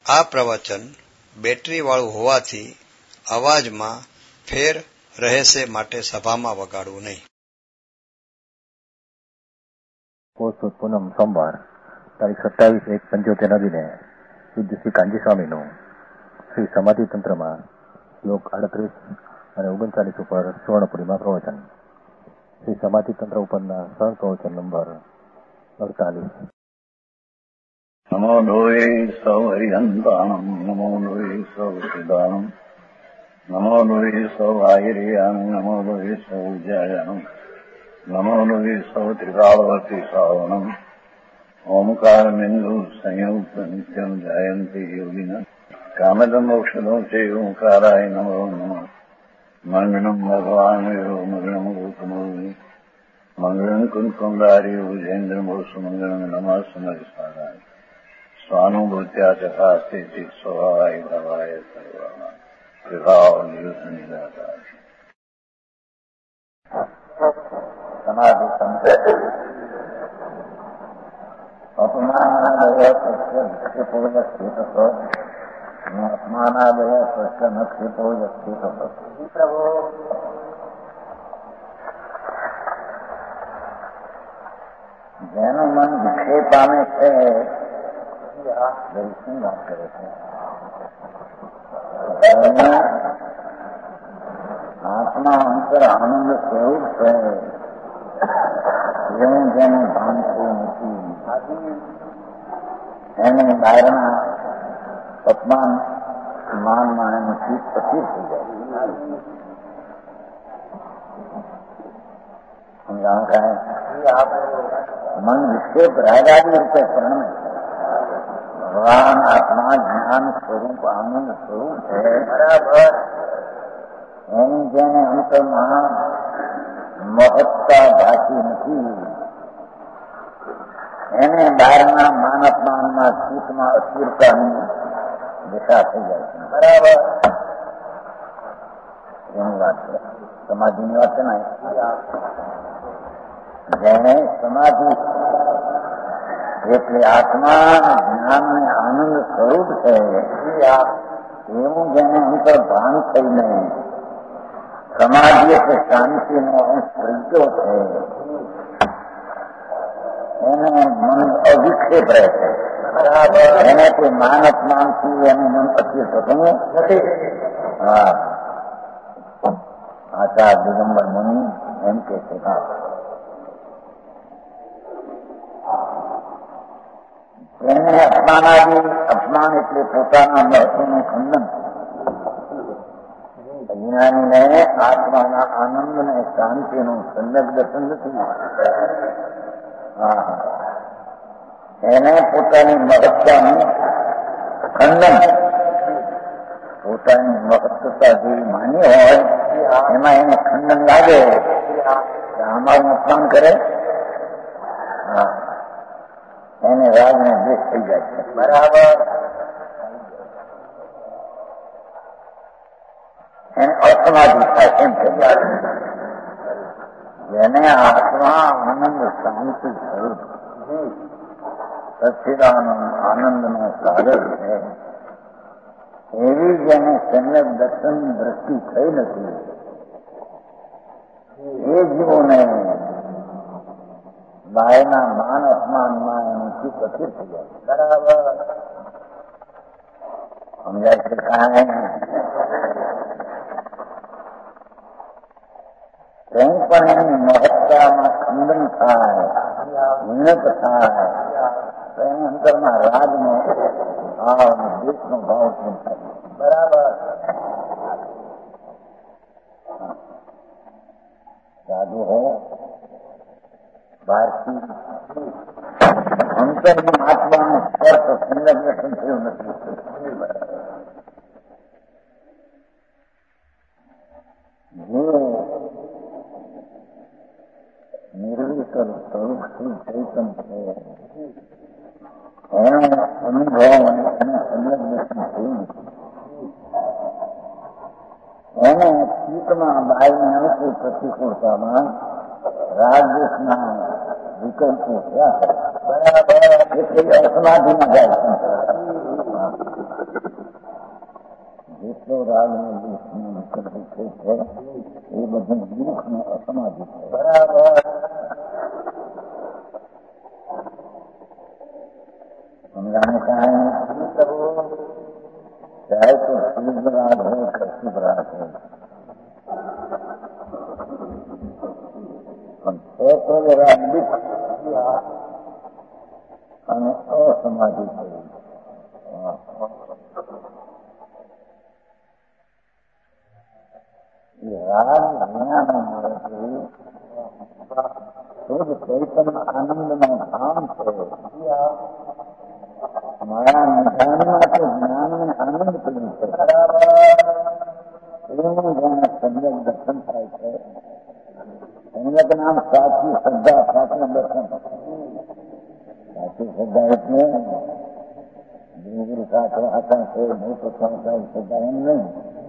આ પ્રવચન બેટરીવાળું હોવાથી અવાજમાં ફેર રહેશે, માટે સભામાં વગાડવું નહીં. પોષ પૂનમ સોમવાર તારીખ 27/1/75 દિને શુદ્ધ શ્રી કાંજી સ્વામીનું શ્રી સમાધિ તંત્રમાં શ્લોક 38 અને 39 ઉપર સુવર્ણપુરીમાં પ્રવચન. શ્રી સમાધિ તંત્ર ઉપરના સરળ પ્રવચન નંબર 48. નમો લોહે સૌ હરિહંતાણમ, નમો લોહે સૌ સિદ્ધાણમ, નમો લોહે સૌ આહિર્યાન, નમો લોહે સૌ જયાનમ, નમો લોહે સૌ ત્રિકાળવતી શ્રાવણમ, ઓમકાર બિંદુ સંયુક્ત નિત્યમ જાયંતિ યોગિન કામદમ મોક્ષદો છે ઓંકારાય નમો નમઃ. મંગળમ ભગવાન મંગળમ ગોકમોહી મંગળમ કુંકુમધારી ભુજેન્દ્ર મોક્ષ મંગળમ નમઃ સમર્થાય સ્વાનુભૂત્યા ચકાસ્તે સ્વભાવાય ભવાય સર્વમાં વિભાવ નિયુત નિરાકાર. સમાધિ તંત્ર અપમાનાદય અપમાનાદય નક્ષિપો પ્રભુ જેનું મન વિક્ષેપ પામે છે શું વાત કરે છે? આત્મા અંતર આનંદ સ્વરૂપ છે, જેનું જેને ભાનતું નથી એને બહારના અપમાન માનમાં એનું ચિત્ત પચીર થઈ જાય. સમજાણ કાંઈ મન વિક્ષેપ રાગાદી રૂપે પરણે ભગવાન આત્મા જ્ઞાન સ્વરૂપ આનંદ સ્વરૂપ છે. બરાબર. એની જેને અંતરમાં મહત્તા ભાતી નથી, એને બહારના માન અપમાનમાં ચિત્તમાં અસ્થિરતાની દિશા થઈ જાય છે. બરાબર. એની વાત છે, સમાધિની વાત છે ને. જેને સમાધિ એટલે આત્મા જ્ઞાન અને આનંદ સ્વરૂપ છે, એવું જેને અંતર ભાન થઈને સમાધિ એટલે શાંતિનો અંશ પ્રજ્ઞો છે, એને મન અવિક્ષેપ રહે છે. એને કોઈ માન અપમાનથી એનું મન અસ્થિર થતું નથી. હા, આચાર દિગંબર મુનિ એમ કે છે. એને અપમાન એટલે પોતાના મહત્વનું ખંડન. અજ્ઞાનીને આત્માના આનંદ ને શાંતિનું સમ્યક દર્શન નથી. એને પોતાની મહત્તાનું ખંડન, પોતાની મહત્તા જેવી માની હોય એમાં એને ખંડન લાગે, અમારું અપમાન કરે, એને રાગ ને દ્વેષ થઈ જાય છે. બરાબર. એને અસમાધિ થાય એમ થઈ જાય. જેને આત્મા આનંદ શાંતિ સ્વરૂપ સચ્ચિદાનંદ આનંદનો સાગર છે, એવી જેને સમ્યક દર્શન દ્રષ્ટિ થઈ નથી, એ જીવોને બાયના માન અપમાનમાં એનું ચિત્ત અસ્થિર થઈ જાય. બરાબર. સમજાય છે કાંઈ? કંઈ પણ એની મહત્તામાં ખંડન થાય, ઉન્નત થાય તો એની અંતરમાં રાગનો ભાવ અને દ્વેષનો ભાવ ઉત્પન્ન થાય. બરાબર. સાધુ હો બહારથી અંતરની આત્માનું સ્પર્શ સુંદર દર્શન થયું નથી. જે નિર્વિકલ સ્વરૂપ શ્રી ચૈતન છે, એનો અનુભવ અને એના સુંદર દર્શન થયું નથી. એને ચિત્તમાં બાયની અનુકૂળ પ્રતિકૂળતામાં રાજદેશના વિકલ્પો થયા કરે. બરાબર. એટલે અસમાધિમાં જાય છે. જેટલો રાગનો દુઃખનો વિકલ્પ છે એ બધું દુઃખનો અસમાધિ છે. બરાબર. સમજાને કારણે ચાહે તો શુભ રાગ હોય કે અશુભ રાગ હોય, પણ તો રાગ દુઃખ અને અસમાધિ છે. રાગ જ્ઞાન મળે છે, શુદ્ધ ચૈતન્ય આનંદનો ધામ છે. મારા નિધાનમાં તો જ્ઞાનને આનંદ કર્યું છે. એનું જેને સંયમ દર્શન થાય છે. સંયમ નામ સાચી શ્રદ્ધા, સાચું દર્શન. સાચી શ્રદ્ધા એટલે ગુરુ સાથે હતા છે, મોટો શ્રદ્ધા એમ નહીં.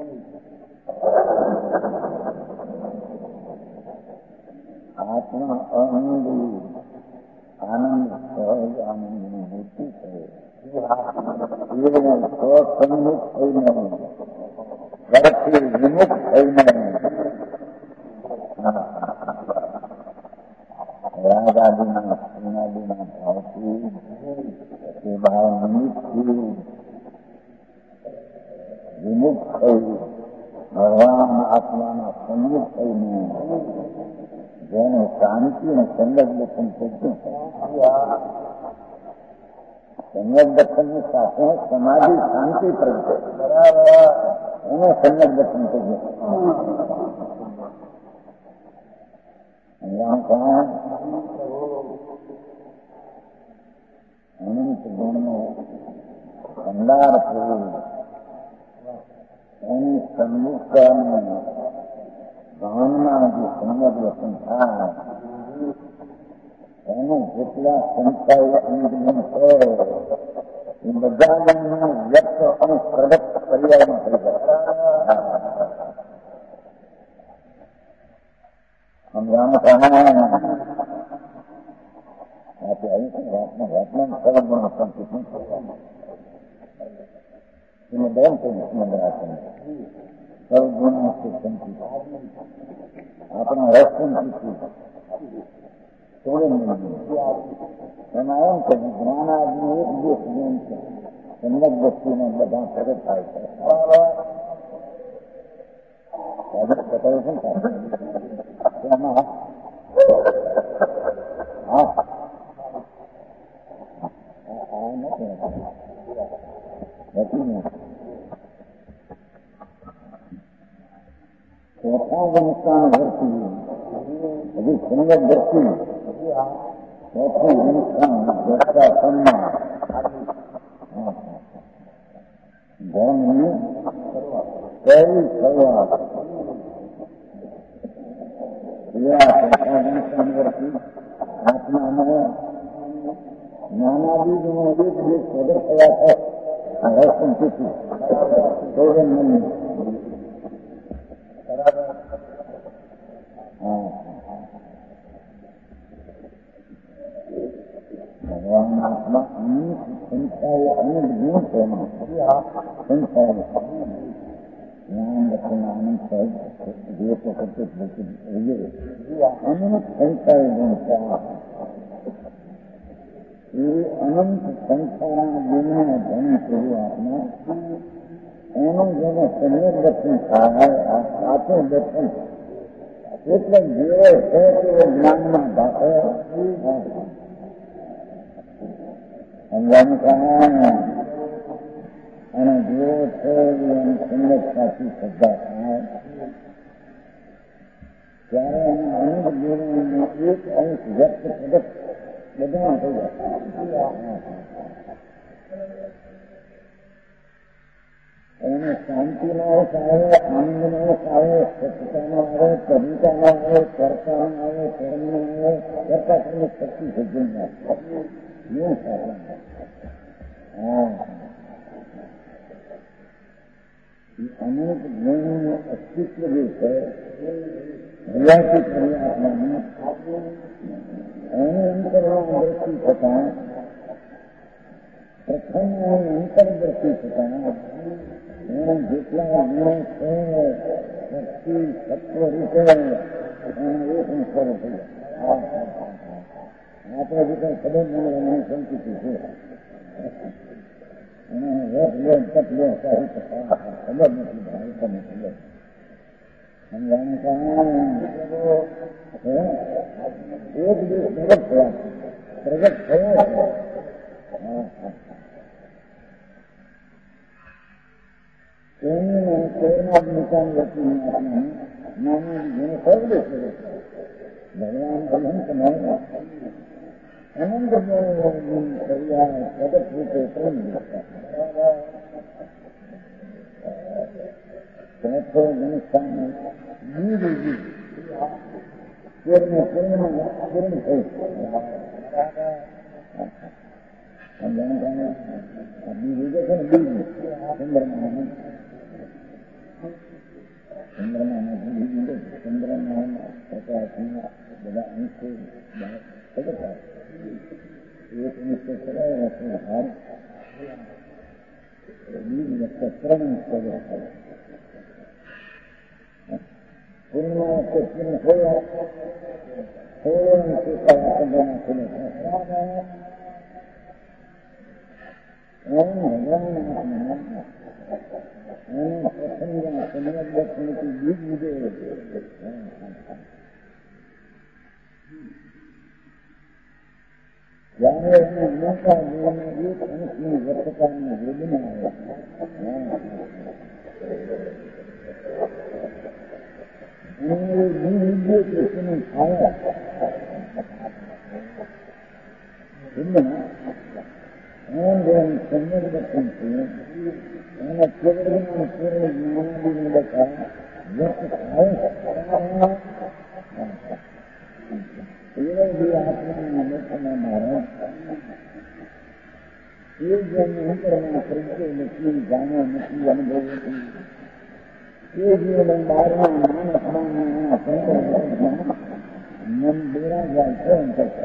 આત્મા આનંદી આનંદ સહજ આનંદની મૂર્તિ છે. સ્વસન્મુખ થઈને ઘરથી વિમુખ થઈને રાગાદીના સ્નેહાદીના ભાવથી એ ભાવ નિમિત્તથી વિમુખ થઈ ભગવાન આત્માના સન્મુખ થઈને જેને શાંતિ અને સંગત દર્શન થયું. સંગત દર્શનની સાથે સમાધિ શાંતિ પ્રગટે. બરાબર. એને સંગત દર્શન થયું. અનંત ગુણનો ભંડાર થયું. એની સન્મુખતાની ભાવના જે સંગત દર્શન થાય એને જેટલા સંસ્થાઓ અનુગ્રહ છે એ બધા વ્યક્ત અને પ્રગટ પર્યાયમાં થઈ જાય. સમજાનું પ્રમાણે આવી છે વાતમાં સરળ ગુણ સંકિત એને બેન થઈને સમજાશે. સરળ ગુણ સંકિત આપણા રસ સંકિત એમાં એમ છે જ્ઞાન આદમી એક દિવસ ગુણ છે. સંગત વ્યક્તિને બધા પ્રગટ થાય છે. બતાવ્યું છે ને એમાં ચોથા વનસ્થાન વર્તી હજી સંગત દ્રષ્ટિ ચોથું વનસ્થાન દ્રષ્ટા સન્માન ધર્મની પહેલી શરૂઆત ચોથા વનસ્થાન વર્તી આત્માને જ્ઞાનાદિનો એક દિવસ પ્રગટ થયા છે. આ રસમ ચૂકી ભગવાન આત્મા અનેક સંખ્યાઓ અનેક ગુણ છે. એમાં સંખ્યાઓ જ્ઞાન દર્શન આનંદ સહજ દિવસો કરતો રહીએ અનેક સંખ્યાઓ ગુણ છે. એ અનંત સંખ્યાના ગુણને ધન થયું આત્મા એનું જેને સમ્યક દર્શન થાય આ સાચું દર્શન એટલે જેવો છે તેવો જ્ઞાનમાં ભાષે સમજાનું કારણે અને જેવો છે એની સંગત સાચી શ્રદ્ધા થાય ત્યારે એના અનેક ગુણોનો એક અંશ વ્યક્ત પ્રગટ બધા થઈ જાય. એને શાંતિનો અંશ આવે, આનંદનો અંશ આવે, સત્તાનો આવે, કવિતાનો આવે, કર્તાનો આવે, કર્મનો આવે, કરતા કર્મ શક્તિ સજ્જન આવે. એવું સાધન અનેક ગુણોનું અસ્તિત્વ જે છે હયાતી પરમાત્માનું એની અંતરમાં દ્રષ્ટિ થતા પ્રથમ અંતર્દર્શી થતા એના જેટલા ગુણો છે શક્તિ સત્વ રૂપે એના એક સ્વરૂપ થઈ જાય. આપણે જે કઈ ખબર ના હોય એની સંકૃતિ છે અને રસ લે તપ લે ખબર નથી ભાઈ તમે ખબર એક દિવસ પ્રગટ થયા છે. એની પ્રેરણા નિકાલ વચ્ચે નાના જેને સર્વે છે ભગવાન અનંતમય અનંત પરિવાર પ્રગટ રૂપે પ્રેમ ચોથો મનુષ્ય બીજું પૂર્ણ પૂર્ણ પૂર્ણ થયું બીજું છે ને બીજું ચંદ્રમાનું ચંદ્રમાન પ્રકાશના બધા અંશો એક નિશ્ચય કરાયો છે હાર બીજું ત્રણ સ્તરો પૂર્ણમાં પૂર્ણ થયા જ્યારે એને મોટા જીવનના એક અંશની વર્તકારની વેદના કૃષ્ણની છાયા સમ્યક દર્શન છે અને કેવળ જ્ઞાનાદિને બધા વ્યક્ત થાય એવા જે આત્માના લોકોના મહારાજ એ જેમને અંતરમાં પ્રજ્ઞો નથી, જાણો નથી, અનુભવ નથી, એ જીવન બહારના માનસમાં મન બેરા જાય છે.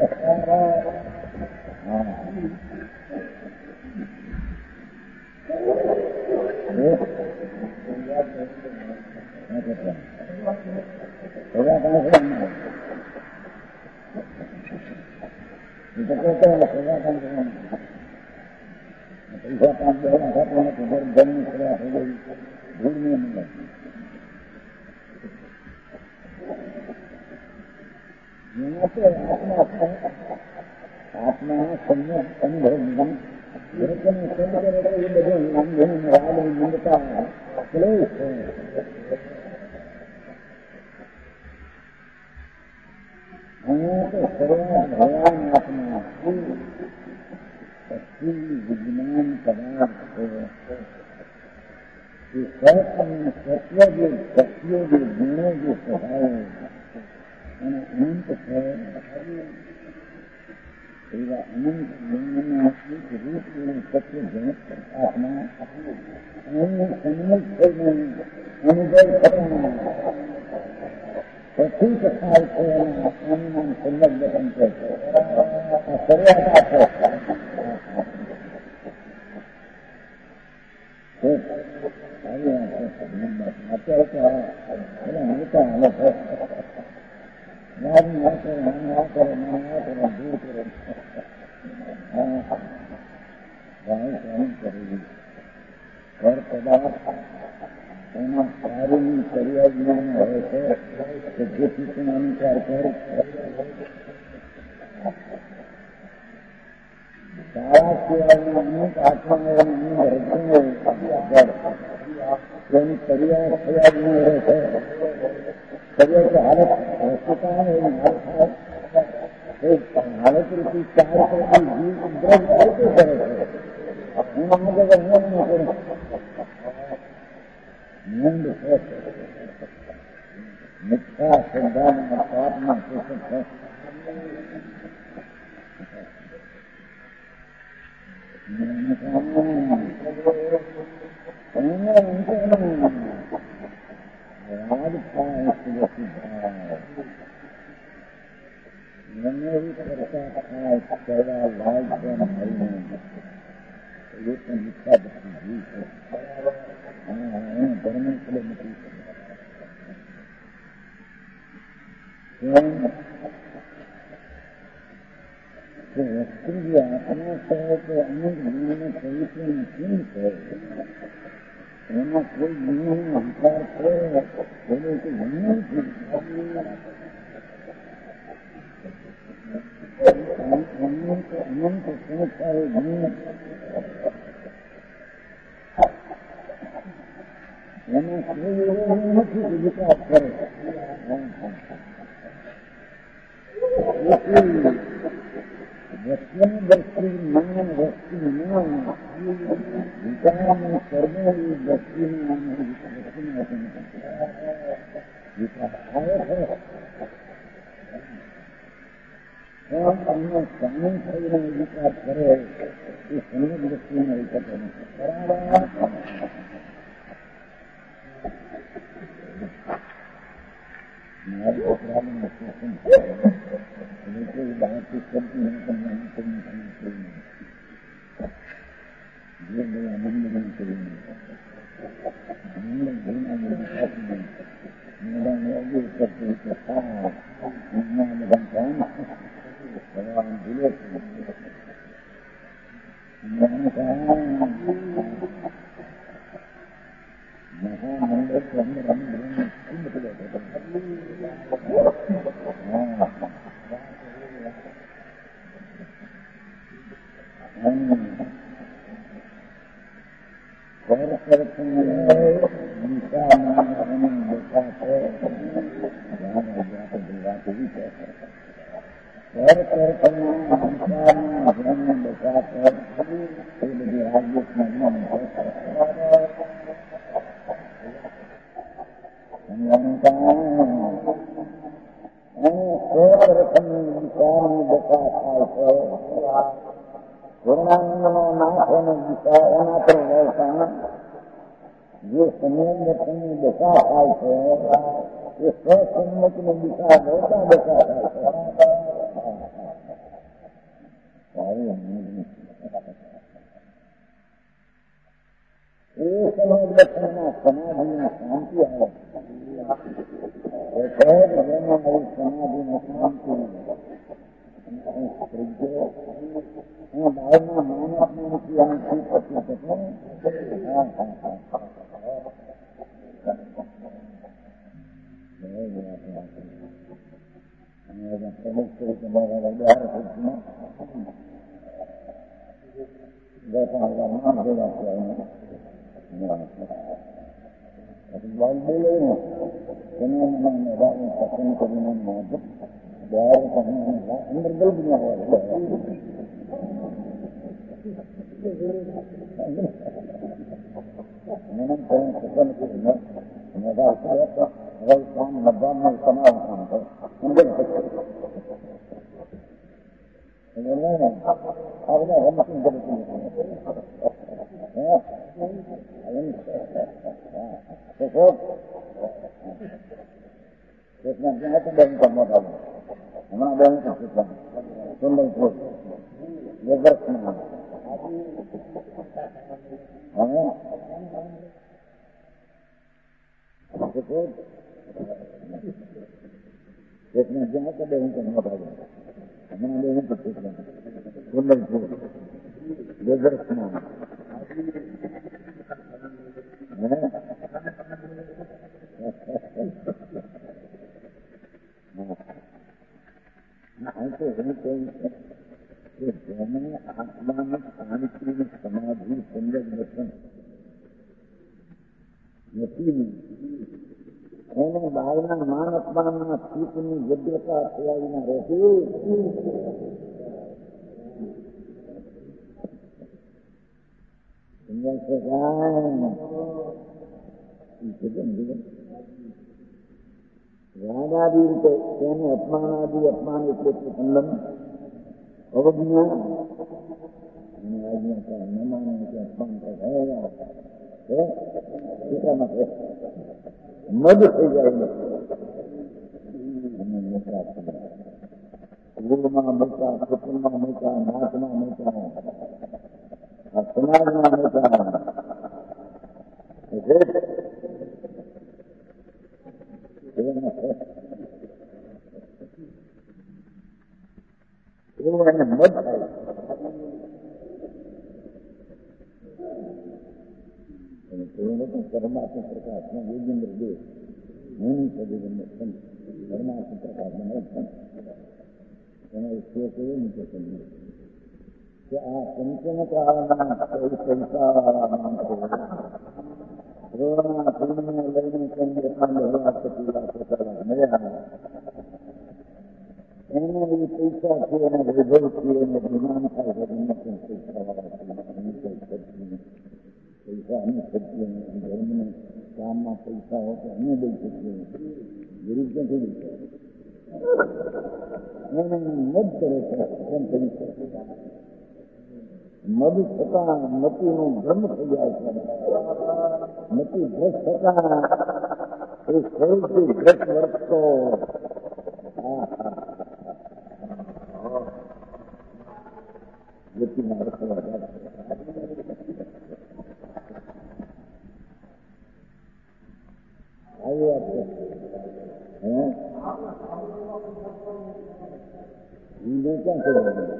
પૈસા કામ દેવા થતું નથી, ઘરની સેવા થઈ ગઈ, ભૂલની અંદર આત્મા સમ્યક અનુભવ દરેકને સંત કરે એ બધું નામધન રાગ મંદતા ક્લેશ છે. અહીંયા તો શરૂઆત ભગવાન આત્મા પછી વિજ્ઞાન પદાર્થ છે. એ સત્ય જે શક્તિઓ જે ગુણો જે સ્વભાવો અને અનંત છે એવા અનંત ગુણોના રૂપ સત્ય જનક આત્મા એનું સંમત થઈને અનુભવ થતા પ્રતીક થાય છે. એનું નામ સંમત દર્શન છે. આ શરૂઆત આપે અત્યારે તો મોટા હાલત મારી ના કરે, ના કરે, ના કરે, દૂર કરે ઘર પદાર્થ એના સારી કરિયાજ્ઞાન હોય છે કે જેથી પણ અનુસાર કરે. સારા સિવાયના અનેક આત્માઓની રચનાઓ એની કરિયા કરિયાજ્ઞ રહે છે. કરિયા હાલત હોસ્પિટલ એની હાલત થાય હાલત રૂપી ચાર જીવ ઉદ્રવ આવતું કરે છે. એના મગજ નિયમ ન કરે નિંદ છે. મિથ્યા શ્રદ્ધાના પાપના પોષક છે. એ પણ ઈચ્છા બધી જીવ છે. એને ધર્મ એટલે નથી વસ્તુ જે આત્મા છે તે અમુક જ્ઞાન પ્રવૃત્તિનું કેમ છે એમાં કોઈ જ્ઞાનનો વિચાર છે એને તો જ્ઞાન છે. અનંત સંસારે જ્ઞાન એમાં કોઈ એવું નથી કે વિકાસ કરે. વસ્તુની દ્રષ્ટિ જ્ઞાન વસ્તુ જ્ઞાન વિચારની સર્વની દ્રષ્ટિને વિકાસ થાય છે. અમને સામે થઈને વિચાર કરે એ સમય દ્રષ્ટિનો વિકલ્પ નથી. મારી છોકરાનું શોષણ લોકો બહારથી કરતી જે ભાઈ આનંદ કરીને કરતી કે બધા ભગવાન ભૂલે છે. મહામંડળ તો અંદર અંદર ખૂબ બધો પૂર્ણાંગનો નાશ અને દિશા એના પર વળતા જે સંયમની દશા થાય છે એ સ્વસંયમની દિશા વળતા દશા થાય છે. એ સમય દર્શનમાં સમાધિમાં શાંતિ આવે જેમાં આવી સમાધિમાં શાંતિ બાળના માનસમાં નથી અને શું પછી શકે. તમારા 10,000 ભેગા થયા બોલે ને તેને પસંદ કરીને અંદર ગલબ ના હોય હમણાં બેન સંબલપુર લેબર્સમાં જ્યાં તો બેન મોટા હમણાં બેન સંબલપુર લેબર્સમાં જેમને આત્માની શાંતિની સમાધિ સુંદર દર્શન નથી એને બહારના માન અપમાનના સ્થિતિની જગ્યતા થયા ના રહેતી. રાગાદી રીતે તેને અપમાનાદી અપમાન એટલે ખંડન અવજ્ઞા અને આજ્ઞા મહેમાનો અપમાન થયા મદ થઈ જાય ગુરુમાં મોટા કુટુંબમાં મોટા નાથમાં મોટા समाजમાં મોટા એવું એને મત થાય. પરમાત્મા પ્રકાશમાં યોગેન્દ્ર દેવ પરમાત્મા પ્રકાશમાં એના શ્લોક એવો મૂકે છે કે આ પંચમકાળના પૈસાવાળા માણસો રોણા પૂર્ણિને લઈને કેન્દ્ર મળ્યા એને એ પૈસા છે એને વૈભવ છે એને જ્ઞાન થાય છે એને પણ પૈસાવાળા પૈસા અમે શકીએ ધર્મને કામમાં પૈસા હોય તો અમે દઈ શકીએ ગરીબ ક્યાંથી દઈ શકે એને મત કરે છે એમ કરી શકે મધ થતા મતીનું ભ્રમ થઈ જાય છે મતી ભ્રષ્ટ થતા એ સ્વરૂપથી ભ્રષ્ટ વર્તતો વ્યક્તિના રખવા જાય આવી વાત છે ક્યાં કરવાનું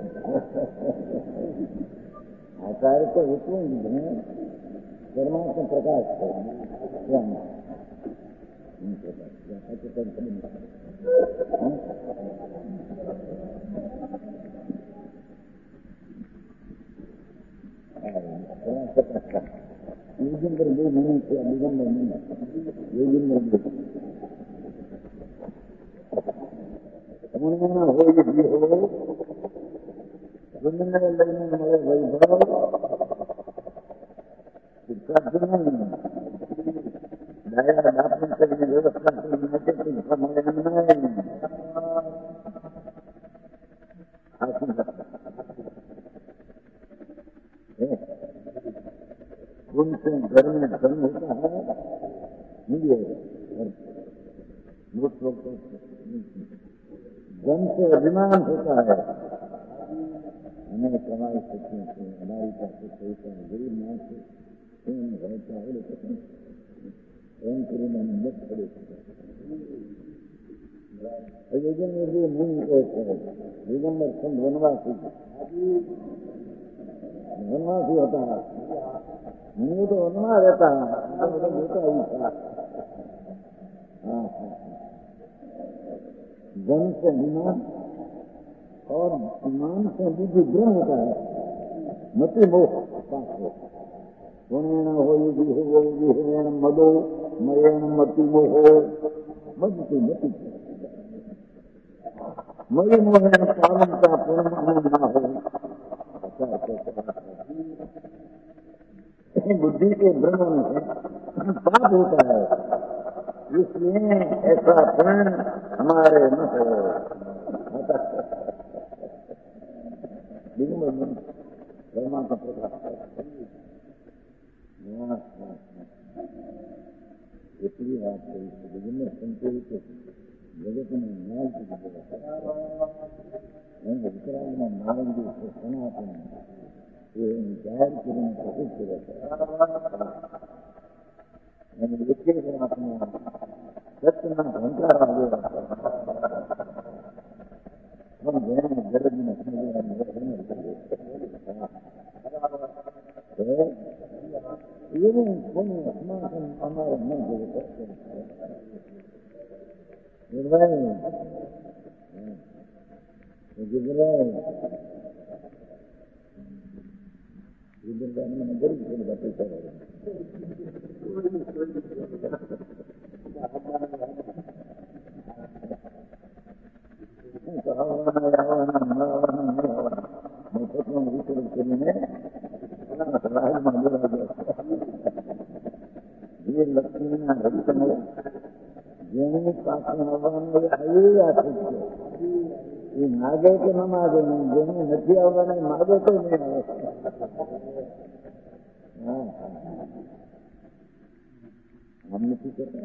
આચાર્ય તો એટલું જ પરમાત્મા પ્રકાશ છે યોગેન્દ્ર દેવ મને છે દિગંબર મને યોગેન્દ્ર દેવ પૂર્ણિના હોય જે હોય પૂર્ણિને લઈને મળે વૈભવ દયા દાપણ કરીને વ્યવસ્થા કરીને મળે એમ નહીં उनसे घर में धन होता है मिले धन से अभिमान होता है हमें कमाई सकते हैं हमारी पास पैसा गरीब मांग से एम કરીને મત પડે યોગેન્દ્ર જે મુનિ કહે છે દિગંબર સંત વનવાસી होता है मुझे तो वनवा रहता है होता ही था धन से अभिमान और ईमान से बुद्धि भ्रम होता है मति मोह पास हो गुणेण हो विहरेण मदो मयेण मति मोहो मति मति मय मोहेण पालनता पूर्ण ना हो बुद्धि के भ्रम से पाप होता है इसलिए ऐसा प्रण हमारे न हो ब्रह्मा का प्रकाश એટલી વાત કરી છે વિજ્ઞાન સંકેત જગત ને ન્યાય વિતરાગના માર્ગ જે છે સનાતન એ જાહેર કરીને પ્રસિદ્ધ કરે છે અને એટલે આપણે સત્યના ઘંટા વાગેલા પણ જેને ગરજને એવું કોનું સમાધાન અમારે ન જોયું ગરીબ છે બધા પૈસા કરીને રાજમાં બોલાવી જે લક્ષ્મીના રક્ષણ જેની પાસે આવવાનું આવી આખું છે એ માગે કે ન માગે નહીં જેને નથી આવવાના માગે તો નહીં આવે આમ નથી કહેતા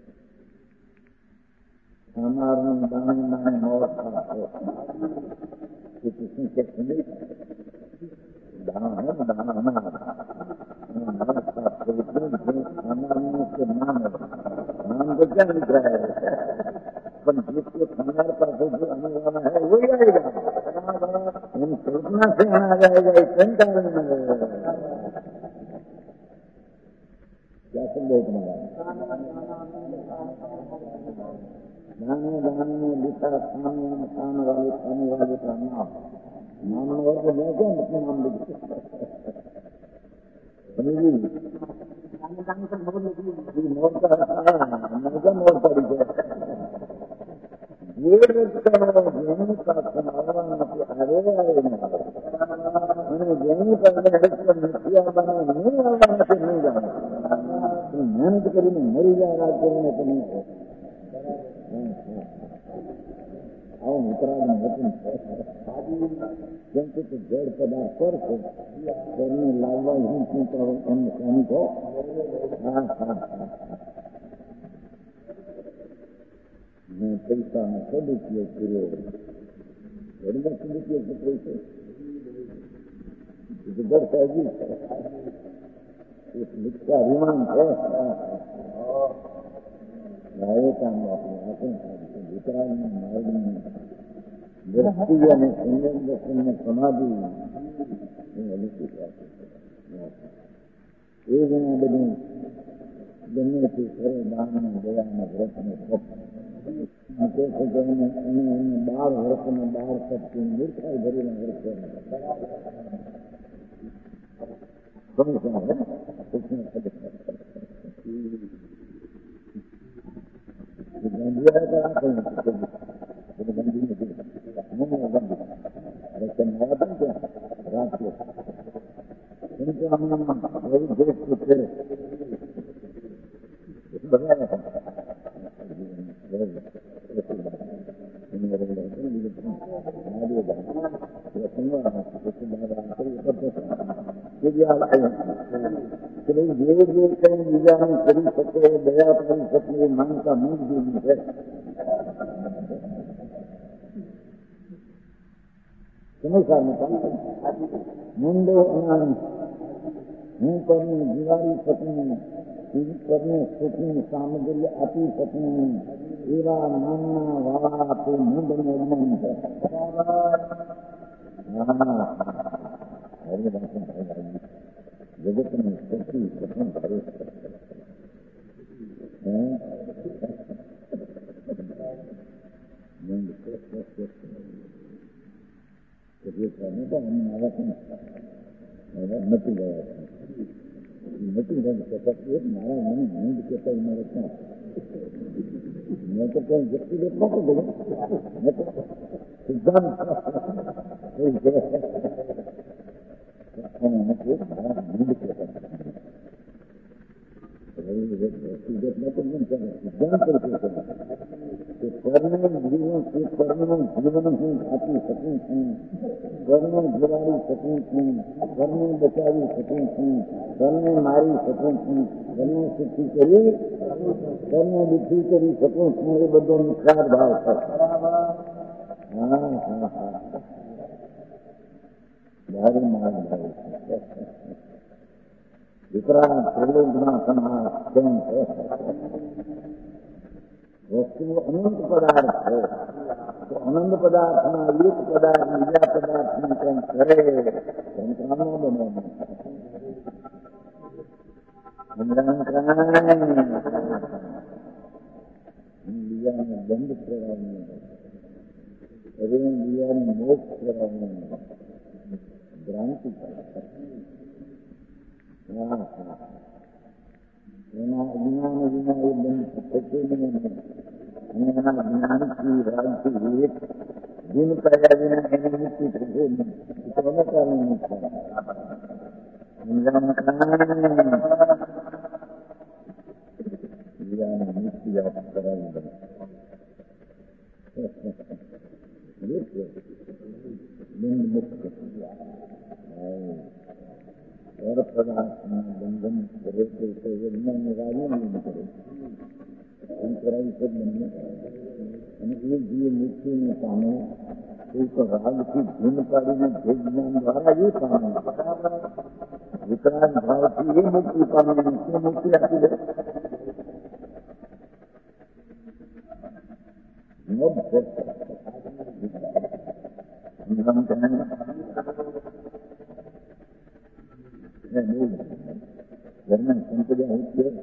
અમારું દાણે દાણે મોત થશે કૃષ્ણ કે दान है ना, दान अनार खाना के नाम है, नाम तो क्या लिख रहा है, पर जिसके खानार पर जो आने वाला है वही आएगा, इन कल्पना से आ जाएगा, इस कारण में क्या संदेह तुम्हारा? दाने दाने में लिखा खाने वाले का नाम और तो मैं क्या अपने नाम लिख मोर का मोर पड़ी है ये जैनी का सुनावा अरे मैंने जैनी पहले मुखिया बना नहीं आवा नहीं जाना मेहनत करी मरी जा राज करीने तो नहीं આવું ઉત્તરાયણ હતું કેમ કે જળ પદાર્થ કરશે તેમને લાવવા હું શું કહું એમ શ્રમિકો મેં પૈસાનો સદુપયોગ કર્યો ઘરમાં સદુપયોગ થતો છે ઘર સહેજી એક મિથ્યા વિમાન છે એ કામ આપણે ઉત્તરાયણના માર્ગની દ્રષ્ટિ અને સુંદર દર્શનને સમાધિ એ ઘણા બધું ગમે તે કરે દાન દયાના વ્રતને તપ કે છે કે એને 12 વર્ષના 12 તપથી મૂર્ખાઈ ભરીને વ્રત કરે જે કંઈ બીજાને કરી શકે દયા કરી શકે એ માનતા મૂળ છે મુંડો અનાની હું પરની જીવાડી શકું પરની સુખની સામગ્રી આપી શકું એવા માનના વાળા તે મુંડને અજ્ઞાન છે જગતની સૌથી પ્રથમ કરે નથી ગયા નથી ગઈ શકત મારા મને નીંદ કહેતા મારે ક્યાં મેં તો કઈ વ્યક્તિગત નતું ગયું મેં તો સિદ્ધાંત મારા નીંદ કહેતા વ્યક્તિગત નતું સિદ્ધાંત પરનું જીવન હું આપી શકું છું, પરને જીવાડી શકું છું, પરને બચાવી શકું છું, પરને મારી શકું છું, પરને સુખી કરી પરને દુઃખી કરી શકું છું, એ બધો નિખાર ભાવ છે. ભારે માર્ગ ભાવ છે. વિકરાળ પ્રલોભના સમાસ કેમ છે? વસ્તુઓ અનંત પદાર્થ છે તો અનંત પદાર્થમાં એક પદાર્થ બીજા પદાર્થને કંઈ કરે સંક્રામો બને બીજાને બંધ કરવાનું બીજાને મોક્ષ કરવાનું ભ્રાંતિ એના અજ્ઞાન વિના એ બંધ થશે નહીં અને એના જ્ઞાનથી રાજથી વિવેક દિન કર્યા વિના એની મુક્તિ થશે નહીં. તેને કારણે નહીં થાય મુક્તિ યાદ કરાવી દે બંધ મુક્ત और पदार्थना बंधन करे तो यज्ञ निराजन नहीं करे शंकराई सब बने અને એ જીવ મૃત્યુને પામે એ તો રાગથી ધૂન પાડીને જે જ્ઞાન દ્વારા એ પામે. વિકરાંત ભાવથી એ મુક્તિ પામે, તે મુક્તિ આપી દે. घरना संपदा होती है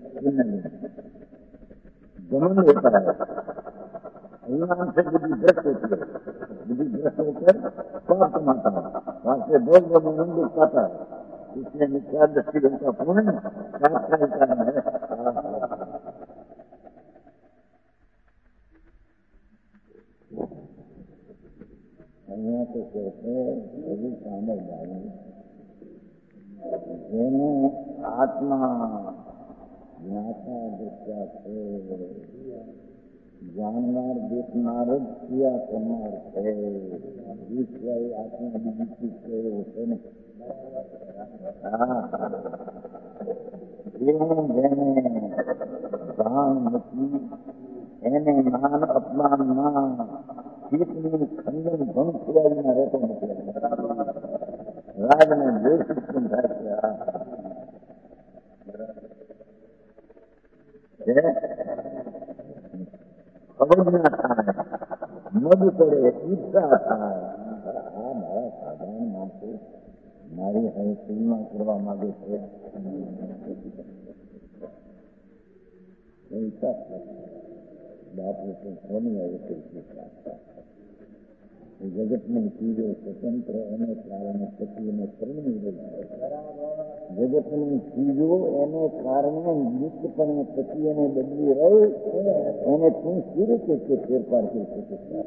जमन होता है, अभिमान से बुद्धि भ्रष्ट होती है, बुद्धि भ्रष्ट होकर पाप कमाता है, वहां से बहुत बहुत आनंद पाता है. इसमें मिथ्या दृष्टि का पूर्ण पाप का कारण है. અહીંયા તો કહે બધું સામે જાય જેને આત્મા જ્ઞાતા દૃષ્ટા છે, જાણનાર દેખનાર જ ક્રિયા કરનાર છે. ઈશ્વર આત્માની નીતિ કહેવો છે ને. જેને ભાન નથી એને માન અપમાનમાં ચિત્તની ખંડન ભંગ થયા વિના રહેતો નથી. રાજને દ્વેષ ઉત્પન્ન થાય છે. અવજ્ઞા થાય, મદ પડે, ઈચ્છા થાય. આ મારા સાધારણ માણસો મારી હવે તુલના કરવા માંગે છે. બાપુ તો કોની હવે જગતની ચીજો સ્વતંત્ર એને કારણે પતિને પરણી રહી છે. જગતની ચીજો એને કારણે નિત્યપણે પતિ એને બદલી રહી એને તું સી રીતે ફેરફાર કરી શકે છે?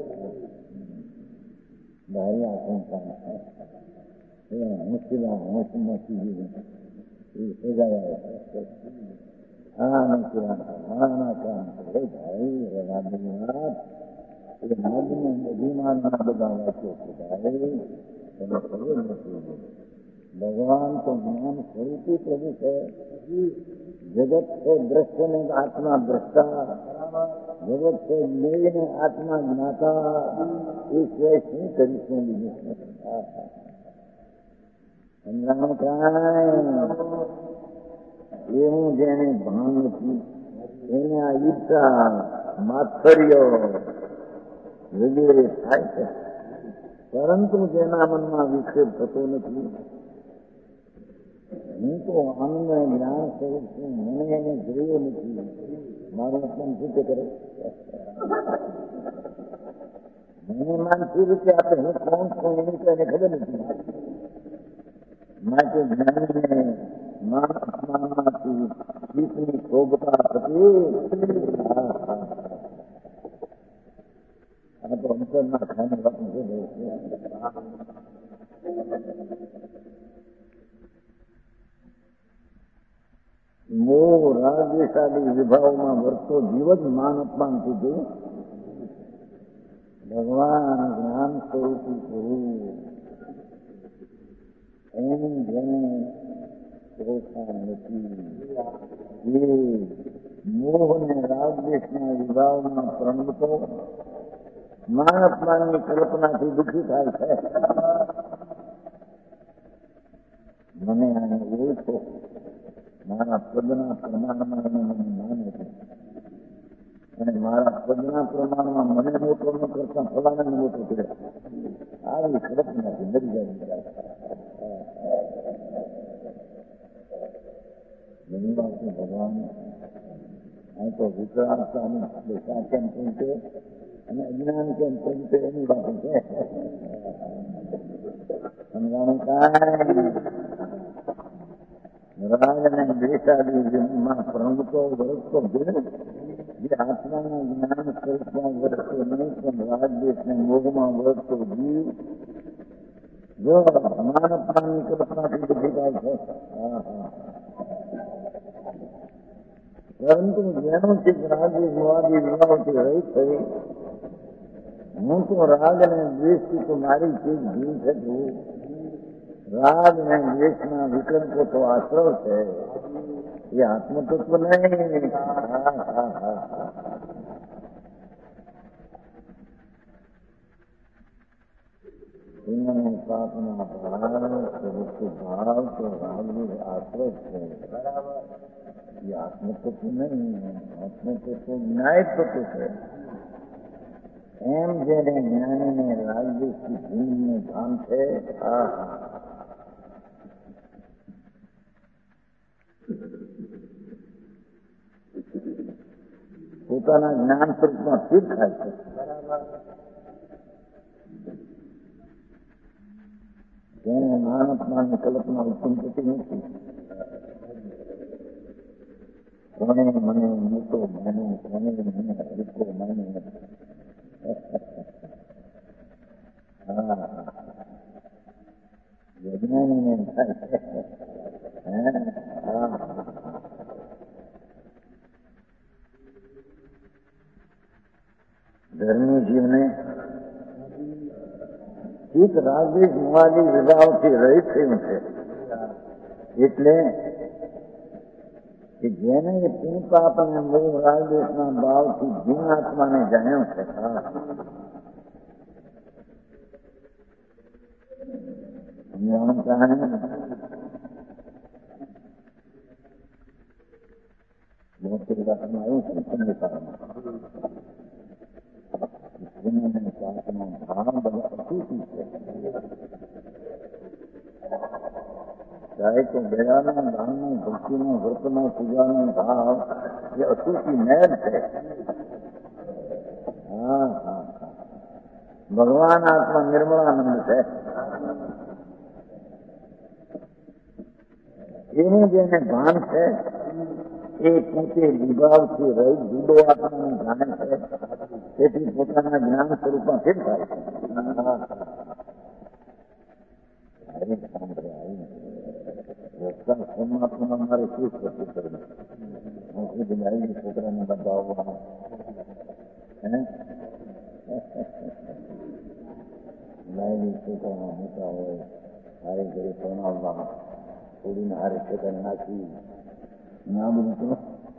ભારે આશંકા મુશ્કેલા હોશમાં ચીજો એ સજાયા આના કામ કરે ભાઈ રવાની વાત એ મદને અભિમાનના બધા વાંચો ભાઈ તમે ખબર નથી. ભગવાન તો જ્ઞાન સ્વરૂપી પ્રભુ છે. જગત છે દ્રશ્ય ને આત્મા દ્રષ્ટા, જગત છે જ્ઞેય ને આત્મા જ્ઞાતા. એ સિવાય શું કરીશું બીજું? સમજાણું કાંઈ એવું જેને ભાન નથી એને આ ઈચ્છા માત્સર્ય વગેરે થાય છે, પરંતુ જેના મનમાં વિક્ષેપ થતો નથી. હું તો આનંદ જ્ઞાન સ્વરૂપ છું, મને એને જોયો નથી. મારું મન શું કરે? મને માનસિક રીતે આપે હું કોણ છું એની તો એને ખબર નથી. માટે જ્ઞાનીને માન અપમાનમાંથી ચિત્તની શોભતા થતી. આ તો અંતરના ખાની વાત છે. મોહ રાગદ્વેષાદી વિભાવમાં વર્તો જીવ જ માન અપમાનથી જોયું. ભગવાન જ્ઞાન સ્વરૂપી પૂરું એમ જેને ઓળખાણ નથી એ મોહ અને રાગદ્વેષના વિભાવમાં પ્રણવતો માન અપમાનની કલ્પનાથી દુઃખી થાય છે. મને આને ઓળખો, મારા પદના પ્રમાણમાં એને મને માને છે અને મારા પદના પ્રમાણમાં મને મોટો ન કરતા ફલાને મોટો કરે. આવી કલ્પનાથી મરી જાય. ઘણી વાત ભગવાન આ તો વિકરાંતતાની દશા કેમ પહોંચે અને અજ્ઞાન કેમ પહોંચે એની વાત છે. સમજાણું કાંઈ રાગ અને દ્વેષાદીમાં પ્રણવતો વરસતો ભેદ જે આત્માના જ્ઞાન સ્વરૂપમાં વરસતો નહીં પણ રાગ દ્વેષ ને મોહમાં વરસતો જીવ જો માન અપમાનની કલ્પનાથી દુઃખી થાય છે. પરંતુ જેનું ચિત્ત રાગી મોહાદી વિભાવથી રહિત થઈ હું તો રાગ અને દ્વેષથી તો મારી ચીજ ભીન છે. રાગ અને દ્વેષના વિકલ્પો તો આશ્રવ છે, એ આત્મતત્વ નહીં. इन्होंने प्रार्थना भाव तो राजवीर आश्रय है। ये आत्मतत्व नहीं है, आत्मतत्व न्यायतत्व है। एम जेने ज्ञानी ने राजवीर की भूमि में धाम है। પોતાના જ્ઞાન સ્વરૂપમાં સ્થિર થાય છે. જેને માન અપમાનની કલ્પના ઉત્પન્ન થતી નથી. કોને મને મોટો માન્યું, કોને મને હલકો માન્યું. વિજ્ઞાનીને થાય છે. ધર્મી જીવને ચિત્ત રાગદ્વેષ મોહાદી વિભાવથી રહિત થયું છે. એટલે કે જેને પુણ્ય પાપ અને મોહ રાગદ્વેષના ભાવથી જીવ આત્માને જાણ્યો છે. જાણતા મોટી વાતમાં આવ્યું છે સંહિતામાં. ભાવ બધા અસૂચી છે. ચાહે તો દયાના દાનનો ભક્તિનો વ્રતનો પૂજાનો ભાવ એ અસૂચી મેળ છે. ભગવાન આત્મા નિર્મળાનંદ છે. એનું જેને ભાન છે એ પોતે વિભાવથી રહી જુદો આત્માને જાણે છે. તેથી પોતાના જ્ઞાન સ્વરૂપમાં ફેર થાય છે. રસ્તા પરમાત્મા મારે શું થતું કરવું? હું ખુદ લાવી છોકરાને બતાવવાનું લાવી છોકરાના મોટા હોય હારે ઘરે પરણાવવા છોડીને હારે છોકરાને નાખી ના બધું તો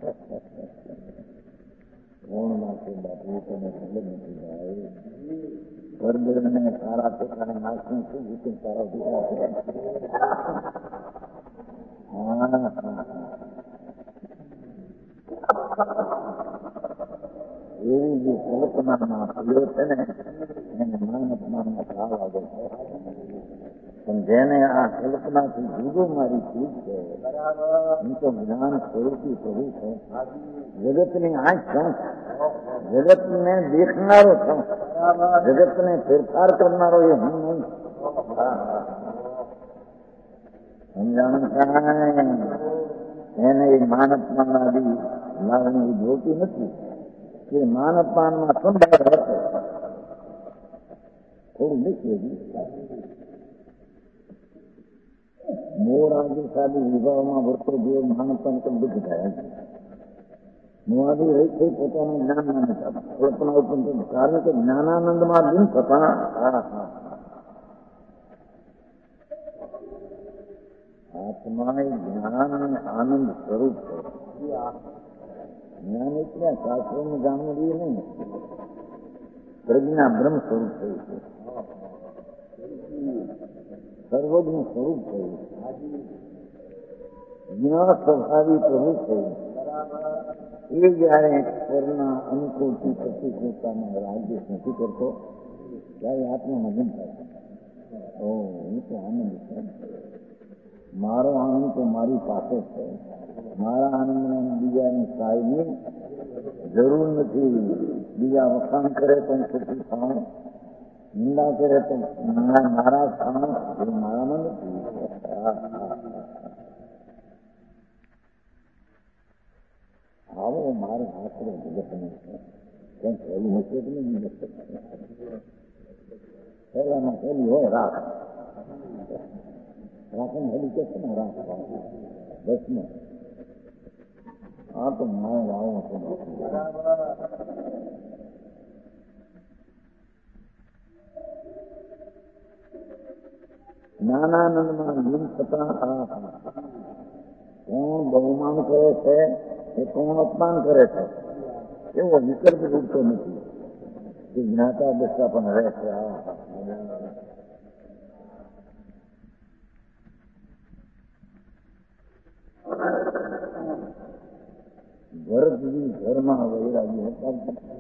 કોણ નાખે બાપુ તને ખબર નથી ભાઈ. ગરબડને સારા છોકરાને નાખવું શું રીતે સારા છોકરા છે. એવી જે કલ્પનામાં ફૂલો છે ને એને માન અપમાનનો ભાવ આવે છે. પણ જેને આ કલ્પનાથી જુદો મારી ચીજ છે, હું તો જ્ઞાન સ્વરૂપી પ્રભુ છું, જગતની આંખ છું, જગતને દેખનારો છું, જગતને ફેરફાર કરનારો એ હું નહીં. સમજાણું થાય? એને એ માન અપમાન આદિ લાગણી જોતી નથી. કે માન અપમાનમાં સંભાળ હશે થોડું નીકળેલી મોર આદિ સાદી વિભાવમાં વર્તો જેવો માન અપમાન તો દુઃખ થાય. મોહાદી રહી થઈ પોતાનું જ્ઞાન માને કલ્પના ઉત્પન્ન કારણ કે જ્ઞાનાનંદમાં દિન થતા આત્મા એ જ્ઞાન અને આનંદ સ્વરૂપ છે. જ્ઞાન એટલે શાસ્ત્રોનું જાણવું જોઈએ નહીં. પ્રજ્ઞા બ્રહ્મ સ્વરૂપ થયું છે. સર્વજ્ઞ સ્વરૂપ થયું. જ્ઞાન સ્વભાવી પ્રભુ થયું. એ જયારે ઈશ્વરના અનુકૂળથી પ્રતિકૂળતામાં રાજ્ય નથી કરતો ત્યારે આત્મા મગન થાય. એ તો આનંદ છે. મારો આનંદ તો મારી પાસે છે. મારા આનંદને બીજાની સહાયની જરૂર નથી. બીજા વખાણ કરે પણ સુખી થાઉં, નિંદા કરે તો નારાજ થાઉં, એ મારામાં નથી. આવો મારે આશરે જગતને કેમ એવું હશે કે નહીં? પહેલામાં પહેલી હોય રાખ. રાખને હેલી કે છે ને રાખ બસને આ તો મારે લાવો છે. જ્ઞાનાનંદમાં લીન થતા કોણ બહુમાન કરે છે એ કોણ અપમાન કરે છે એવો વિકલ્પ ઉઠતો નથી. જ્ઞાતા દશા પણ રહે છે. ભરતજી ઘરમાં વૈરાગી હતા.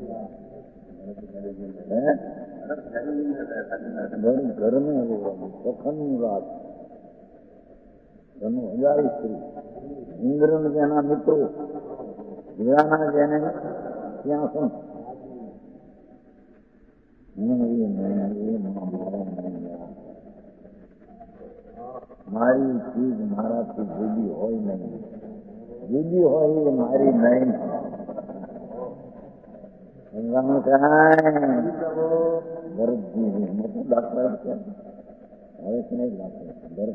ઘરને સખનની વાત ઘરનું હજારી સ્ત્રી ઇન્દ્રન જેના મિત્રો હીરાના જેને ત્યાં શું મારી ચીજ મારાથી જુદી હોય નહીં, જુદી હોય એ મારી નહીં. ભરતજી મોટું દાખલા છે હવે નહીં દાખલા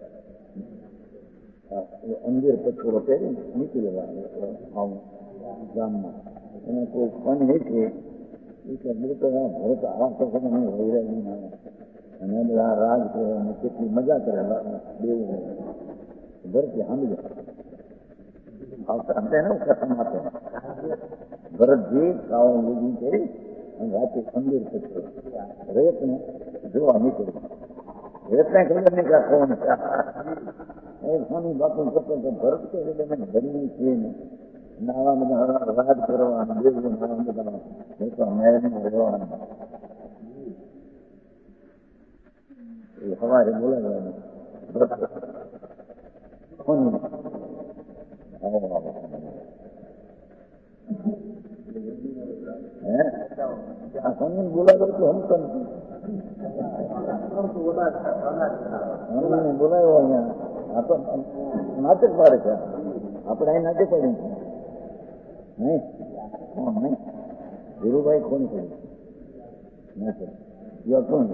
અંજીર પછોડો પહેરી નીકળેલા આવું ગામમાં એને કોઈ ફન હે છે ભરત આ વખતે વૈરાગી ના અને બધા રાજ કરે અને કેટલી મજા કરે દેવું ભરત સાંભળે આવતા એને કથમ આપે. ભરતજી કાવો લીધી કરી અને રાતે અંજીર પછોડો રેતને જોવા નીકળ્યું. રેતને ખબર નહીં કે કોણ સ્વામી બાપુ કરતો ભરત કે ઘરની છે ને નાવા બધા રાજ કરવાનું દેવું નાવા બધા મેળવીને રહેવાનું એ સવારે બોલાવવાનું ભરત કોની આવો આવો આ કોની બોલાવ્યો તો હમ બોલાવ્યો અહીંયા આ તો નાટક પાડે છે. આપણે અહીં નાટક પાડીએ નહીં કોણ નહીં ધીરુભાઈ કોણ કર્યું નાટક કોણ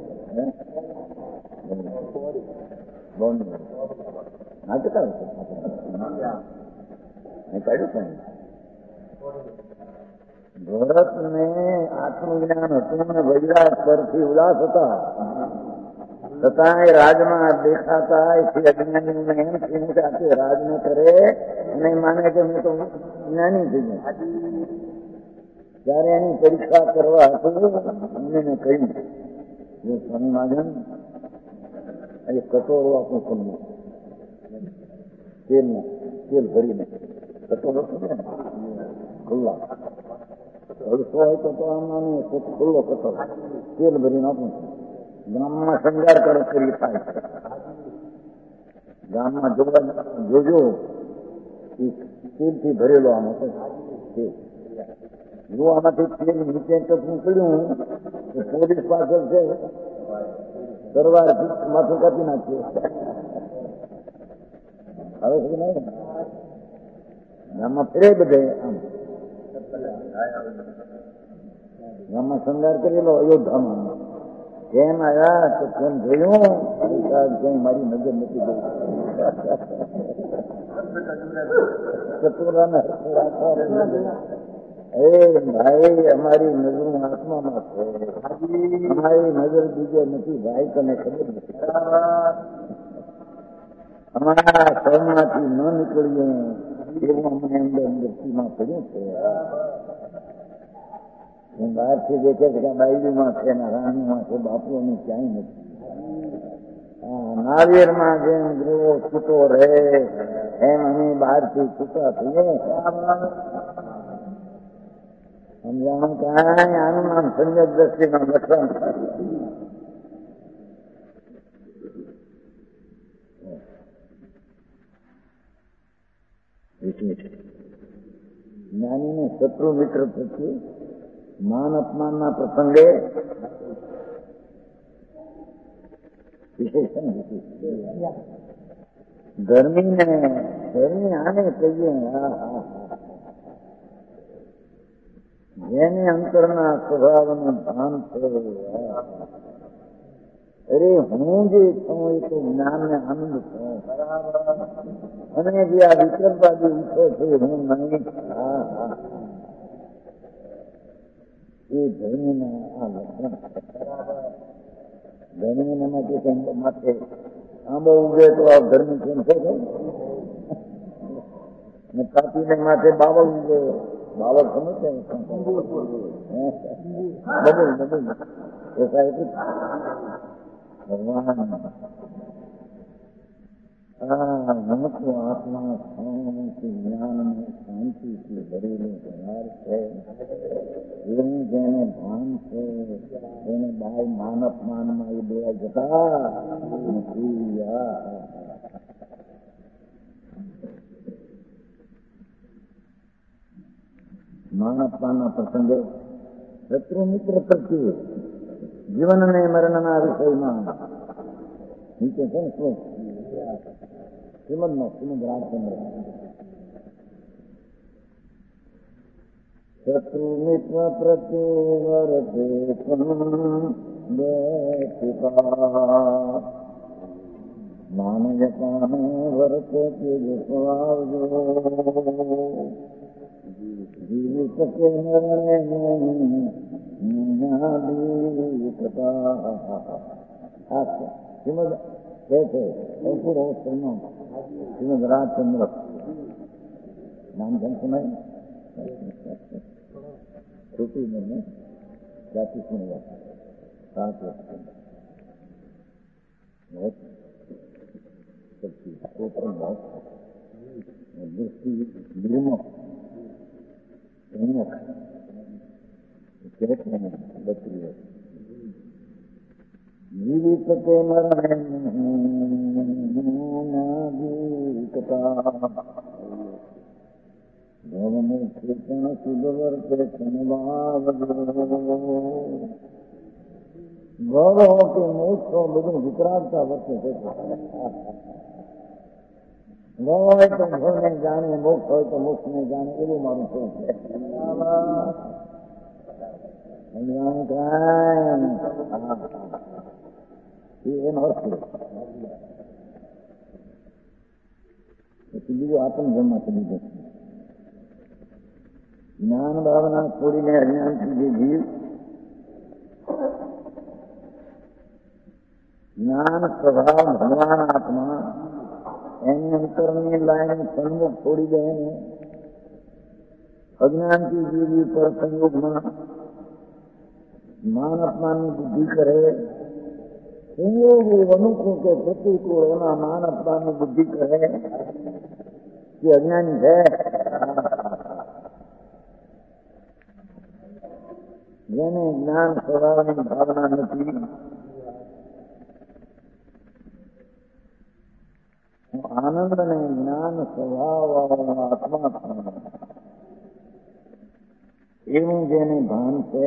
નાટક આવે છે કાઢ્યું છે. ભરતને આત્મજ્ઞાન હતું ને વૈરાગ પરથી ઉલ્લાસ હતા છતાંય રાજમાં દેખાતા અજ્ઞાનીઓને એમ થયું કે આખી રાજ ને કરે અને માને કે હું તો જ્ઞાની થઈ ગયો. ત્યારે એની પરીક્ષા કરવા હતું એને કહ્યું સ્વામી મહાજન એ કટોરો આપણું સમજ્યું તેલ ભરીને કટોરો સમજે ને ખુલ્લા અડસો હોય તો આમાં ખુલ્લો કટોરો તેલ ભરીને આપું ગામમાં શણગાર કરી થાય છે. ગામમાં જોજો તેલથી ભરેલો આમ હતો જો આમાંથી તેલ નીચે ટપનું પડ્યું તો પોલીસ પાછળ છે તરવાર માથું કાપી નાખ્યું. હવે શું નહીં ગામમાં ફેરે બધે આમ ગામમાં શણગાર કરેલો અયોધ્યામાં કેમ આવ્યા તો કેમ જોયું ક્યાંય મારી નજર નથી ગઈ. ચતુરાને એ ભાઈ અમારી નજર આત્મામાં છે, અમારી નજર બીજે નથી ભાઈ, તને ખબર નથી. અમારા સૌમાંથી ન નીકળીએ એવું અમને અંદર અંદરથીમાં પડ્યું છે. બહારથી દેખે છે કે બાયડીમાં છે ને રાણીમાં છે, બાપુઓની ક્યાંય નથી. નાળિયેરમાં જેમ ગ્રીવો છૂટો રહે એમ અમે બહારથી છૂટા થઈએ. સમજાણું કાંઈ આનું નામ સંજોગ દ્રષ્ટિમાં લક્ષણ. જ્ઞાનીને શત્રુ મિત્ર થકી માન અપમાનના પ્રસંગે વિશેષણ ધર્મી આને કહીએ જેને અંતરના સ્વભાવનું ભાન છે. અરે હું જે છું એ તો જ્ઞાન ને આનંદ છું અને જે આ વિક્રમવાદી ઈચ્છો છે હું નહીં. એ ધર્મીના આ લક્ષણ. ધર્મીના માટે આંબો ઉગે તો આ ધર્મી કેમ છે ને કાપીને માથે બાવળ ઉગે. બાવળ સમજે બબુલ ભગવાન हमको आत्मा शांति ज्ञान में शांति की भरेલું ઘર છે એવું જેને ભાન છે એને બાય માન અપમાનમાં એ બે જતા નથી. માન અપમાનના પ્રસંગે શત્રુ મિત્ર પ્રત્યે જીવન અને મરણના વિષયમાં નીચે છે ને શ્લોક શ્રીમદ રાજચંદ્ર શત્રુ મિત્ર પ્રત્યે વર્તે માનવતાને વર્તે આવજો જીવી શકે શ્રીમદ કહે છે અંકુર અવસ્થામાં શ્રીમદ રાજચંદ્ર નામ છે સુનાય છોટી મને જાતિ સુનવા 7 વર્ષ દૃષ્ટિ નિર્મક બત્રી વર્ષ જીવિત કે મરણે કીર્તન સુદવર્તે ગૌરવ કે મોક્ષ બધું વિતરાગતા વર્તે છે. ગૌરવ હોય તો ભવને જાણે, મોક્ષ હોય તો મોક્ષ ને જાણે, એવું મારું શું છે. એનો અર્થ પછી બીજું આત્મ જન્મ ચલી જશે. જ્ઞાન ભાવના છોડીને અજ્ઞાનથી જે જીવ જ્ઞાન સ્વભાવ ભગવાન આત્મા એની અંતરની લાઈન સન્મુખ છોડી દે ને અજ્ઞાનથી જીવી પર સંયોગમાં માન અપમાનની બુદ્ધિ કરે, સંયોગ અનુકૂળ કે પ્રતિકૂળ એના માન અપમાનની બુદ્ધિ કરે કે અજ્ઞાની છે. જેને જ્ઞાન સ્વભાવની ભાવના નથી, આનંદ અને જ્ઞાન સ્વભાવ આત્મા એવું જેને ભાન છે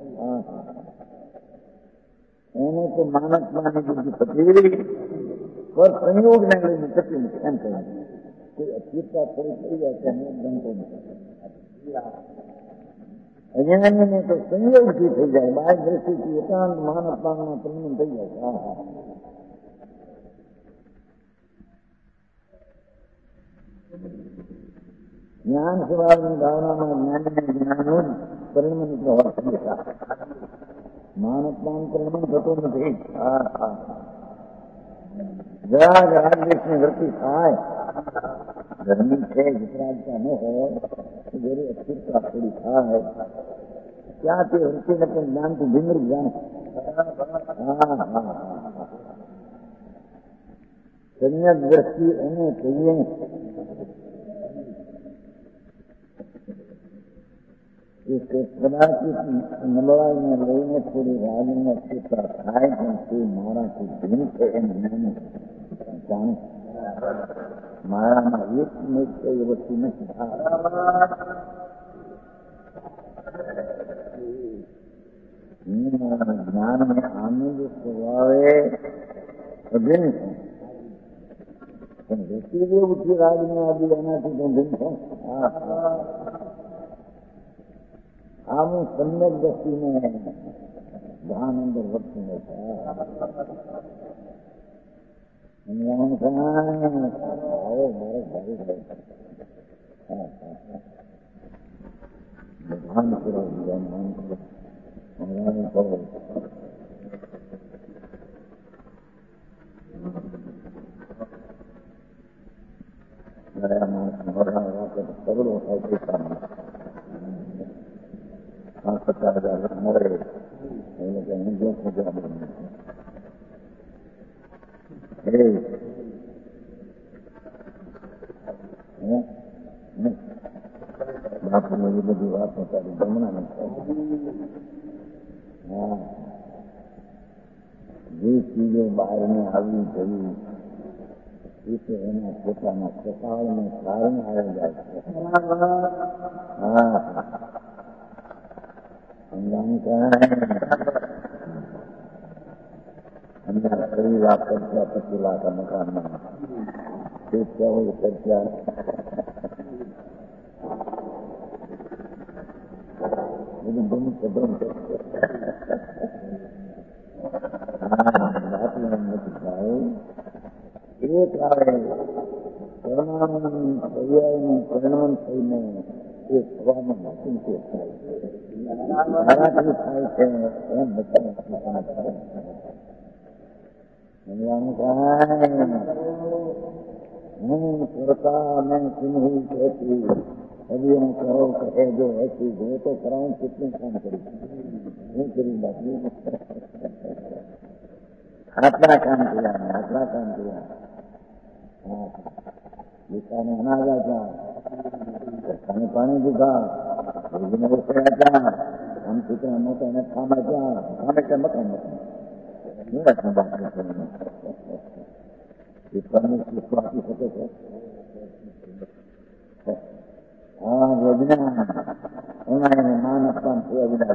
એને તો માનસમાની બુદ્ધિ પચવી પર સંયોગને લઈને પચવી નથી. એમ કહ્યું કોઈ અસ્થિરતા થોડી પડી જાય છે બનતો નથી. અજ્ઞાનીને તો સંયોગથી થઈ જાય, બાહ્ય દ્રષ્ટિથી એકાંત માન અપમાનમાં પરિણામ થઈ જાય. જ્ઞાન સ્વભાવની ભાવનામાં જ્ઞાનીને જ્ઞાનનું જ પરિણામ નીકળો હોય છે. માન અપમાન પરિણામ થતું નથી. રાગ રાગદેશની વૃત્તિ થાય, ગરમી છે વિતરાગતા ન હોય, જરી અસ્થિરતા થોડી થાય, ત્યાં તે વૃત્તિને પણ જ્ઞાનથી ભિન્નરૂપ જાણે. સંયક દ્રષ્ટિ એને કહીએ કદાચિત નબળાઈને લઈને થોડી રાગની અસ્થિરતા થાય, પણ તે મારાથી ભિન્ન છે એમ જ્ઞાની જાણે. મારામાં એક મિનિટ કઈ વસ્તુ નથી. જ્ઞાનને આનંદ સ્વભાવે અભિન્ન છે, પણ વ્યક્તિ જેવું છે રાગની આદિ એનાથી તો ભિન્ન છે. આવું સમ્યક દ્રષ્ટિને ધ્યાન અંદર વધતું નથી. આવો મારે સારું થાય ધ્યાન કરો, ધ્યાન કરો, કરો. માણસ મરણા રાખે તો કરોડો થાય પૈસામાં 50,000 મળે એટલે કે હું જો ખોજા એ બધી વાતો તારી ગમણા નથી. હા, જે ચીજો બહારને આવી ગઈ એ તો એના પોતાના કપાળને કારણે આવી જાય છે. હા, અંદર શરીર આ કરતા 25 લાખ મકાનમાં તે હોય કરતા બધું ગમું સદમ કરશે. હા, દાખલા નથી થાય. એક આવે પરમાણુની પર્યાયનું પરિણામ થઈને એ થવામાં નથી તે થાય છે. મારાથી થાય છે એમ બધા થાય. હું કરતા મેં સિંહી કહેતી અભી હું કરો કહે જો ऐसी જો તો કરાઉં કેટલું કામ કરી હું કરી બાકી આટલા કામ કર્યા. હા, દીકરાને અનાજ આપ્યા, પાણી દીધા, રસોઈ આપ્યા, આમ છોકરા મોટા એને કામ આપ્યા, કામ એટલે મકાન ઈશ્વરને શીખો આપી શકે છે. હા, યોજના એમાં એને માન આપવાનું થયા વિના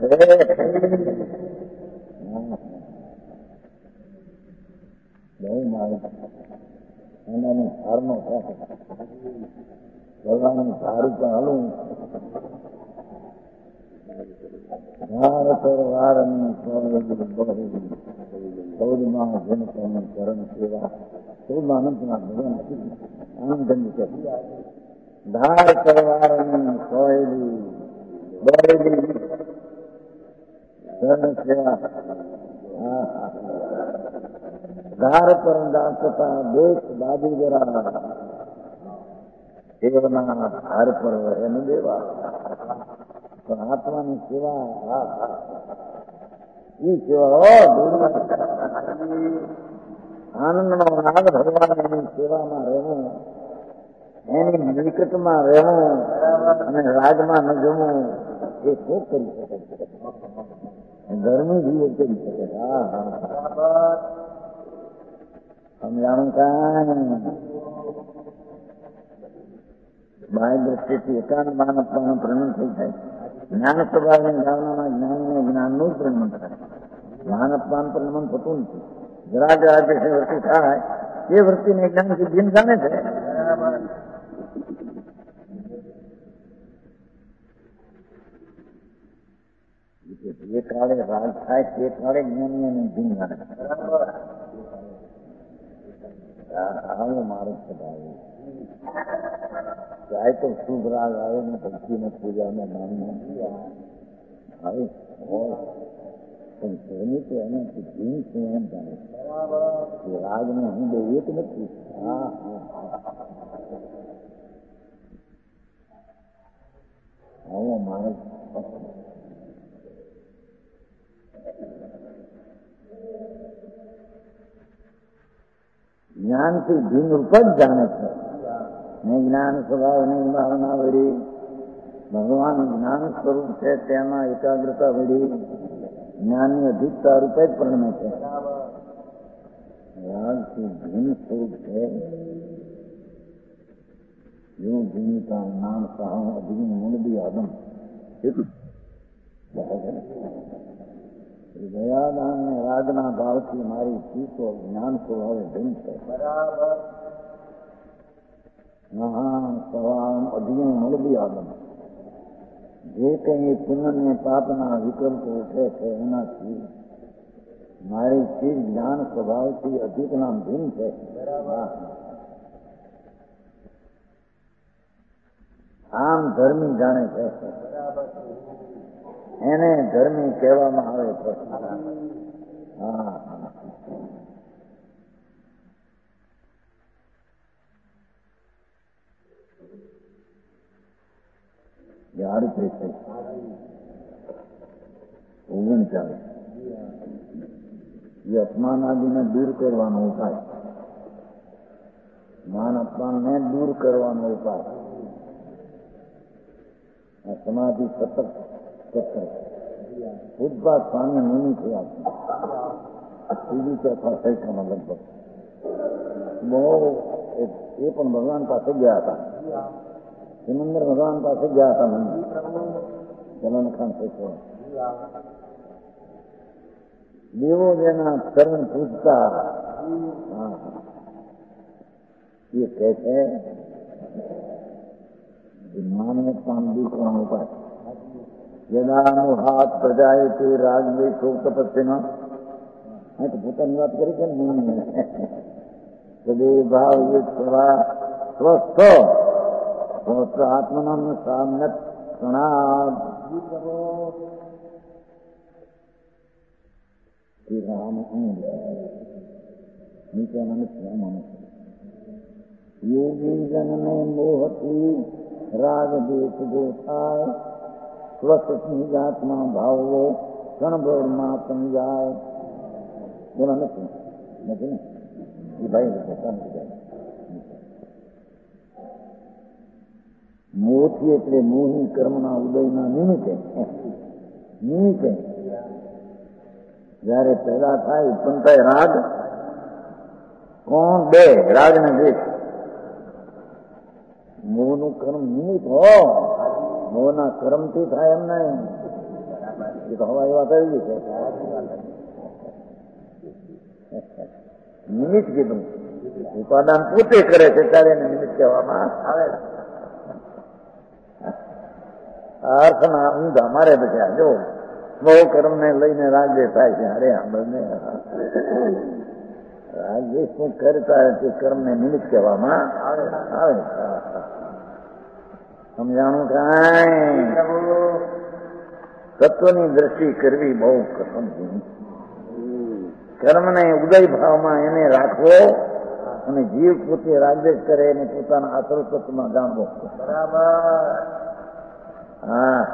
બહુ મારું એનાની ધારનો થાય. ભગવાનની ધાર ઉપર હલું ધાર પર વારની ચૌદમાં જનતાની ચરણ સેવા 14 અનંતના ભગવાન આનંદની છે. ધાર પરવારની સોયલી બોરેલી ચરણ સેવા. ધાર પર દાસતા દેશ બાજુગરા એવના ધાર પર એનું દેવા. પણ આત્માની સેવા એ સેવા આનંદનો નાદ ભગવાન એની સેવામાં રહેવું, એની નિકટમાં રહેવું અને રાજમાં ન જવું એ શું કરી શકે છે? ગરમી જીવ કરી શકે. સમજાણું કાંઈ બાહ્ય દ્રષ્ટિથી એકાંત માન આપવાનું પ્રમાણ થઈ જાય. જ્ઞાન સ્વભાવની ભાવનામાં જ્ઞાનને જ્ઞાનનું જ પ્રમાણ થાય. માન અપમાન પ્રમાણ થતું નથી. જરા જે વૃત્તિ થાય એ વૃત્તિને જ્ઞાનથી ભિન્ન જાણે છે. જે કાળે રાગ થાય તે કાળે જ્ઞાની અને ભિન્ન જાણે. આવો મારો સ્વભાવ ચાહે તો શુભ રાગ આવે ને ભક્તિને પૂજાને માનને આવે પણ ધર્મી તો એનાથી ભીન છું એમ જાણે છે. રાગને હું બે એક નથી. આવો માણસ જ્ઞાનથી ભિન્ન રૂપ જ જાણે છે. નહીં જ્ઞાન સ્વભાવની ભાવના વળી ભગવાન જ્ઞાન સ્વરૂપ છે તેમાં એકાગ્રતા વળી જ્ઞાનની અધિકતા રૂપે જ પરિણમે છે. રાગથી ભિન્ન સ્વરૂપ છે. એવું ભિન્નતા નામ સહ અધિક મૂળદી આદમ દયાદાન ને રાગના ભાવથી મારી ચીસો જ્ઞાન સ્વભાવે ભિન્ન છે. અધિક મૂળદી આદમ જે કંઈ પુણ્ય પાપના વિકલ્પો ઉઠે છે એનાથી મારી ચીજ જ્ઞાન સ્વભાવથી અધિક નામ ભિન્ન છે. આમ ધર્મી જાણે છે એને ધર્મી કહેવામાં આવે છે. યાદ છે 39 એ અપમાન આદિને દૂર કરવાનો ઉપાય, માન અપમાનને દૂર કરવાનો ઉપાય. આ સમાધિ સતત ચક્ર પૂજપાદ સ્વામી મુનિ થયા છે ત્રીજી ચોથા સૈકામાં લગભગ બહુ એ પણ ભગવાન પાસે ગયા હતા સિમંદર ભગવાન પાસે ગયા હતા મને જલન ખાન શેખો દેવો જેના ચરણ પૂજતા એ કહે છે માનવ કામ દૂસરા ઉપાય યદાનું હાથ પ્રજાએ તે રાજવે શોક તપસ્યમાં તો પોતાની વાત કરી છે ને સદૈવ ભાવ એક સવા સ્વસ્થ આત્મનામ સામ્યક પ્રણામ યોગી જનને મોહથી રાગ દેશ જો થાય સ્વસ્થ નિજાતમાં ભાવવો ક્ષણભરમાં સમજાય બોલા નથી ને એ ભાઈ મોહથી એટલે મોહી કર્મના ઉદયના નિમિત્તે જયારે પેદા થાય ઉત્પન્ન થાય રાગ કોણ બે રાગ ને દ્વેષ મોહનું કર્મ નિમિત્ત હો મોહના કર્મથી થાય એમ નહીં એ તો હવા એવા થઈ ગઈ છે નિમિત્ત કીધું ઉપાદાન પોતે કરે છે ત્યારે એને નિમિત્ત કહેવામાં આવે અર્થના ઊંધા મારે બધા જો બહુ કર્મ ને લઈને રાગદેશ થાય છે અરે આપણને રાગદેશ શું કરતા તે કર્મ ને નિમિત્ત કહેવામાં આવે સમજાણું કાંઈ તત્વની દ્રષ્ટિ કરવી બહુ કઠણ છે કર્મને ઉદય ભાવમાં એને રાખવો અને જીવ પોતે રાગદેશ કરે અને પોતાના આસર તત્વમાં જાણવો બરાબર હા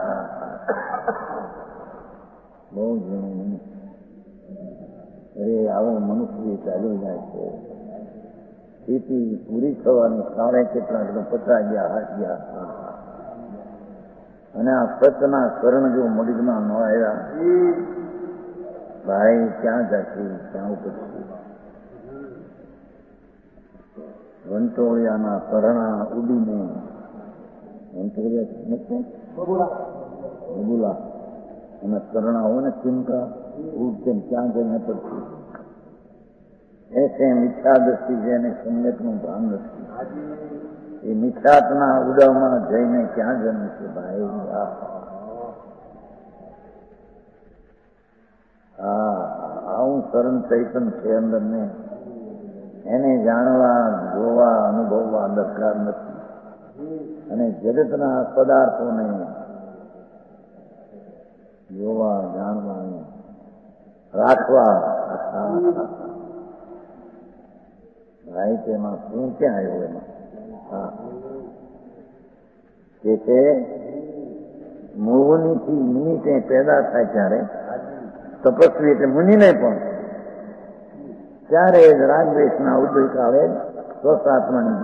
બહુ ઘણું અરે આવો મનુષ્ય ચાલ્યો જાય છે તેથી પૂરી થવાની કારણે કેટલાક પચા ગયા હાથ ગયા અને આ સતના શરણ જો મગજમાં ન આવ્યા ભાઈ ક્યાં જશે ક્યાં ઉપરશે વંટોળિયાના પરણા ઉડીને બબુલા અને કરણાઓ ને ચિંતા ઉડતે ક્યાં જઈને પડતી એસે મિથ્યા દ્રષ્ટિ જેને સંગતનું ભાન નથી એ મિથ્યાતના ઉડાવમાં જઈને ક્યાં જન્મશે ભાઈ આવું શરણ ચૈતન છે અંદર ને એને જાણવા જોવા અનુભવવા દરકાર નથી અને જગતના પદાર્થોને જોવા જાણવા રાખવા ભાઈ તેમાં શું ક્યાં આવ્યું એમાં તે છે મોહનીથી નિમિત્તે પેદા થાય ત્યારે તપસ્વી એટલે મુનિને પણ ત્યારે જ રાગદ્વેષના ઉદય કાળે સ્વસાત્માની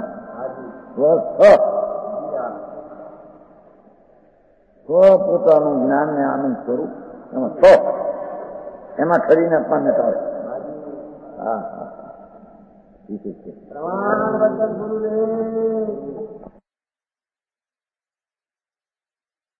પોતાનું જ્ઞાન ને આનંદ સ્વરૂપ એમાં શરીરને પામ્ય થાય હા ઠીક છે.